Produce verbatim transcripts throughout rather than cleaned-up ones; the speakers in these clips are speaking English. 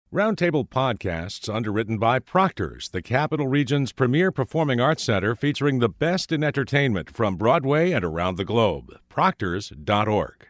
Roundtable Podcasts, underwritten by Proctor's, the Capital Region's premier performing arts center featuring the best in entertainment from Broadway and around the globe. Proctors dot org.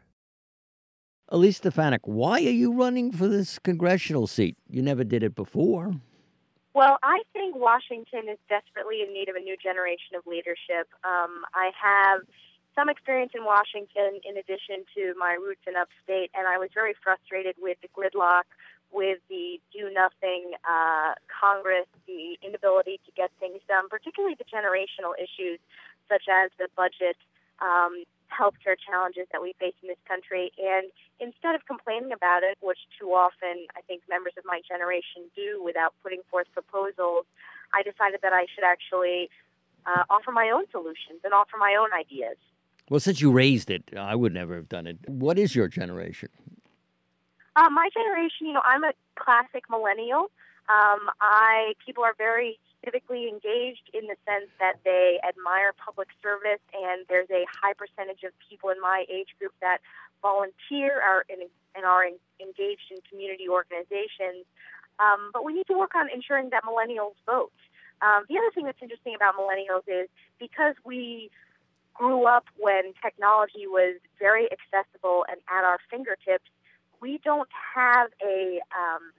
Elise Stefanik, why are you running for this congressional seat? You never did it before. Well, I think Washington is desperately in need of a new generation of leadership. Um, I have some experience in Washington in addition to my roots in upstate, and I was very frustrated with the gridlock, with the do-nothing uh, Congress, the inability to get things done, particularly the generational issues such as the budget, um, healthcare challenges that we face in this country. And instead of complaining about it, which too often I think members of my generation do without putting forth proposals, I decided that I should actually uh, offer my own solutions and offer my own ideas. Well, since you raised it, I would never have done it. What is your generation? Uh, my generation, you know, I'm a classic millennial. Um, I people are very civically engaged in the sense that they admire public service, and there's a high percentage of people in my age group that volunteer are in, and are in, engaged in community organizations. Um, but we need to work on ensuring that millennials vote. Um, the other thing that's interesting about millennials is because we grew up when technology was very accessible and at our fingertips, we don't have a, um,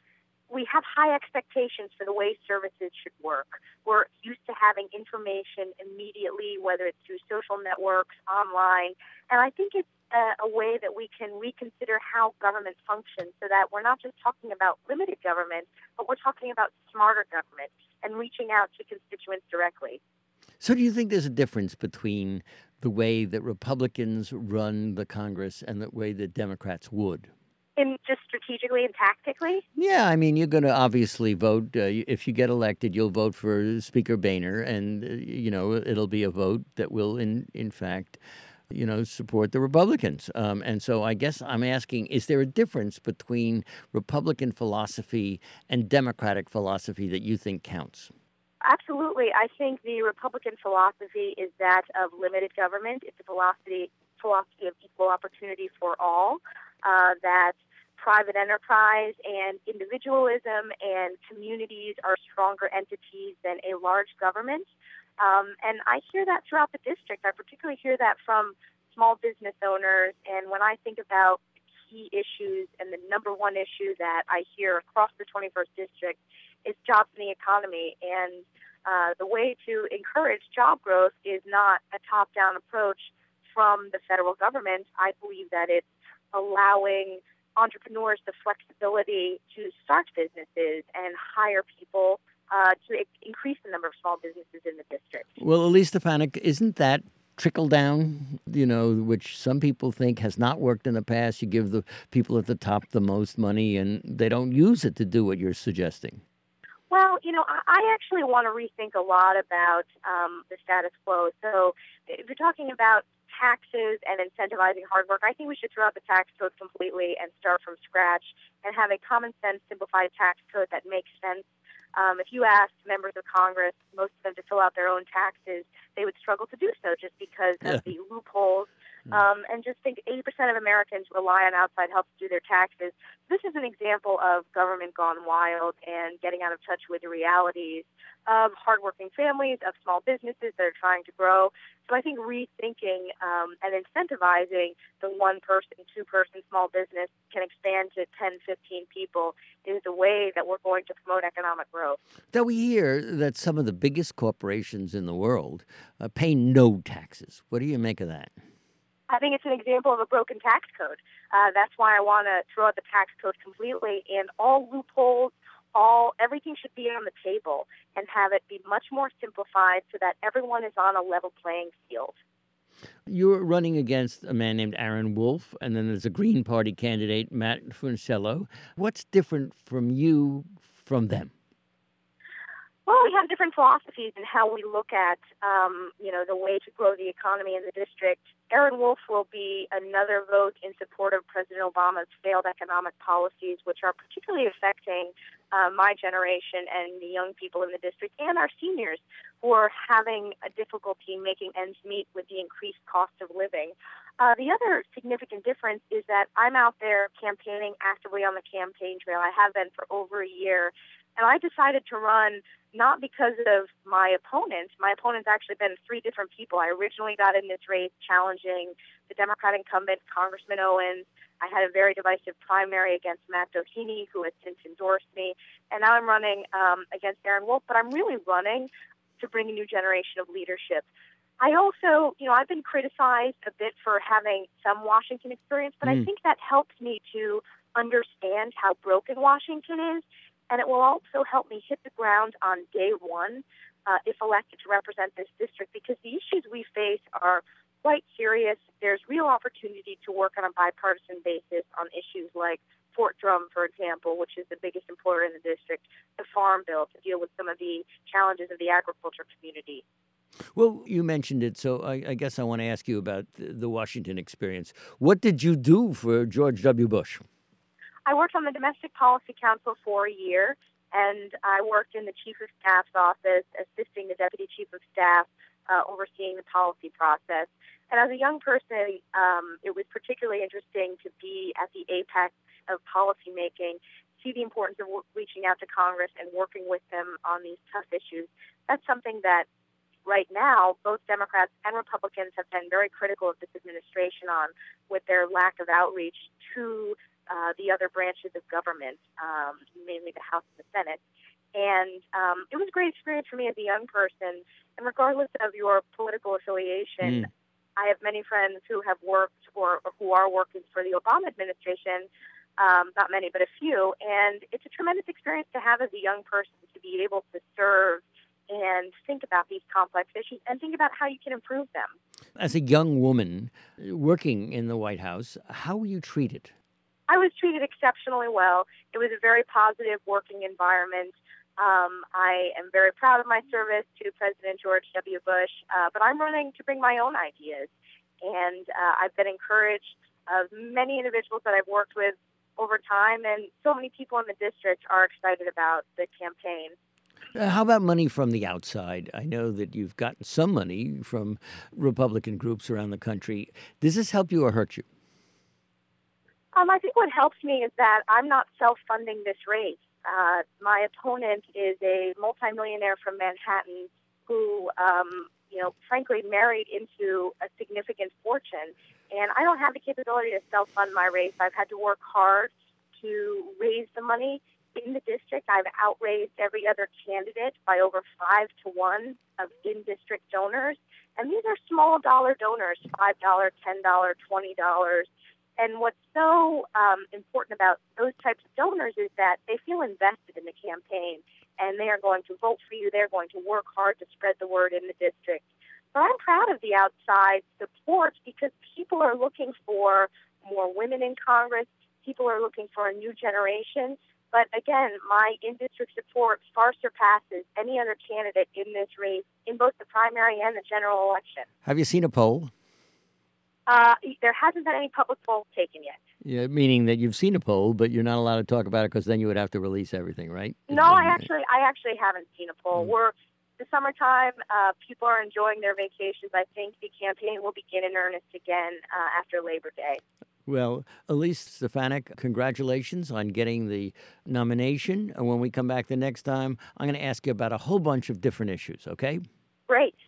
we have high expectations for the way services should work. We're used to having information immediately, whether it's through social networks, online, and I think it's a, a way that we can reconsider how government functions so that we're not just talking about limited government, but we're talking about smarter government and reaching out to constituents directly. So do you think there's a difference between the way that Republicans run the Congress and the way that Democrats would? In just strategically and tactically? Yeah, I mean, you're going to obviously vote. Uh, if you get elected, you'll vote for Speaker Boehner, and, uh, you know, it'll be a vote that will, in, in fact, you know, support the Republicans. Um, and so I guess I'm asking, is there a difference between Republican philosophy and Democratic philosophy that you think counts? Absolutely. I think the Republican philosophy is that of limited government. It's a philosophy philosophy of equal opportunity for all, uh, that private enterprise and individualism and communities are stronger entities than a large government. Um, and I hear that throughout the district. I particularly hear that from small business owners. And when I think about key issues, and the number one issue that I hear across the twenty-first district is jobs in the economy. And uh, the way to encourage job growth is not a top-down approach from the federal government. I believe that it's allowing entrepreneurs the flexibility to start businesses and hire people uh, to increase the number of small businesses in the district. Well, Elise Stefanik, isn't that trickle down, you know, which some people think has not worked in the past? You give the people at the top the most money and they don't use it to do what you're suggesting. Well, you know, I actually want to rethink a lot about um, the status quo. So if you're talking about taxes and incentivizing hard work, I think we should throw out the tax code completely and start from scratch and have a common sense, simplified tax code that makes sense. Um, if you asked members of Congress, most of them to fill out their own taxes, they would struggle to do so just because Yeah. of the loopholes. Um, and just think eighty percent of Americans rely on outside help to do their taxes. This is an example of government gone wild and getting out of touch with the realities of hardworking families, of small businesses that are trying to grow. So I think rethinking um, and incentivizing the one-person, two-person small business can expand to ten, fifteen people is the way that we're going to promote economic growth. Though we hear that some of the biggest corporations in the world uh, pay no taxes. What do you make of that? I think it's an example of a broken tax code. Uh, that's why I want to throw out the tax code completely, and all loopholes, all everything should be on the table and have it be much more simplified so that everyone is on a level playing field. You're running against a man named Aaron Wolf, and then there's a Green Party candidate, Matt Funicello. What's different from you from them? Well, we have different philosophies in how we look at, um, you know, the way to grow the economy in the district. Aaron Wolf will be another vote in support of President Obama's failed economic policies, which are particularly affecting uh, my generation and the young people in the district and our seniors who are having a difficulty making ends meet with the increased cost of living. Uh, the other significant difference is that I'm out there campaigning actively on the campaign trail. I have been for over a year. And I decided to run not because of my opponent. My opponent's actually been three different people. I originally got in this race challenging the Democrat incumbent, Congressman Owens. I had a very divisive primary against Matt Doheny, who has since endorsed me. And now I'm running um, against Aaron Wolf, but I'm really running to bring a new generation of leadership. I also, you know, I've been criticized a bit for having some Washington experience, but mm. I think that helps me to understand how broken Washington is. And it will also help me hit the ground on day one uh, if elected to represent this district, because the issues we face are quite serious. There's real opportunity to work on a bipartisan basis on issues like Fort Drum, for example, which is the biggest employer in the district, the Farm Bill to deal with some of the challenges of the agriculture community. Well, you mentioned it, so I, I guess I want to ask you about the, the Washington experience. What did you do for George W. Bush? I worked on the Domestic Policy Council for a year, and I worked in the Chief of Staff's office, assisting the Deputy Chief of Staff, uh, overseeing the policy process. And as a young person, um, it was particularly interesting to be at the apex of policymaking, see the importance of w- reaching out to Congress and working with them on these tough issues. That's something that right now both Democrats and Republicans have been very critical of this administration on, with their lack of outreach to Uh, the other branches of government, um, mainly the House and the Senate. And um, it was a great experience for me as a young person. And regardless of your political affiliation, mm. I have many friends who have worked or, or who are working for the Obama administration, um, not many, but a few. And it's a tremendous experience to have as a young person to be able to serve and think about these complex issues and think about how you can improve them. As a young woman working in the White House, how were you treated? I was treated exceptionally well. It was a very positive working environment. Um, I am very proud of my service to President George W. Bush, uh, but I'm running to bring my own ideas. And uh, I've been encouraged of many individuals that I've worked with over time, and so many people in the district are excited about the campaign. Uh, how about money from the outside? I know that you've gotten some money from Republican groups around the country. Does this help you or hurt you? Um, I think what helps me is that I'm not self-funding this race. Uh, my opponent is a multimillionaire from Manhattan who, um, you know, frankly married into a significant fortune. And I don't have the capability to self-fund my race. I've had to work hard to raise the money in the district. I've outraised every other candidate by over five to one of in-district donors. And these are small dollar donors, five dollars, ten dollars, twenty dollars. And what's so um, important about those types of donors is that they feel invested in the campaign, and they are going to vote for you. They're going to work hard to spread the word in the district. But I'm proud of the outside support because people are looking for more women in Congress. People are looking for a new generation. But again, my in-district support far surpasses any other candidate in this race, in both the primary and the general election. Have you seen a poll? Uh, there hasn't been any public polls taken yet. Yeah, meaning that you've seen a poll, but you're not allowed to talk about it because then you would have to release everything, right? No, I actually, I actually haven't seen a poll. Mm. We're the summertime. Uh, people are enjoying their vacations. I think the campaign will begin in earnest again uh, after Labor Day. Well, Elise Stefanik, congratulations on getting the nomination. And when we come back the next time, I'm going to ask you about a whole bunch of different issues, okay? Great.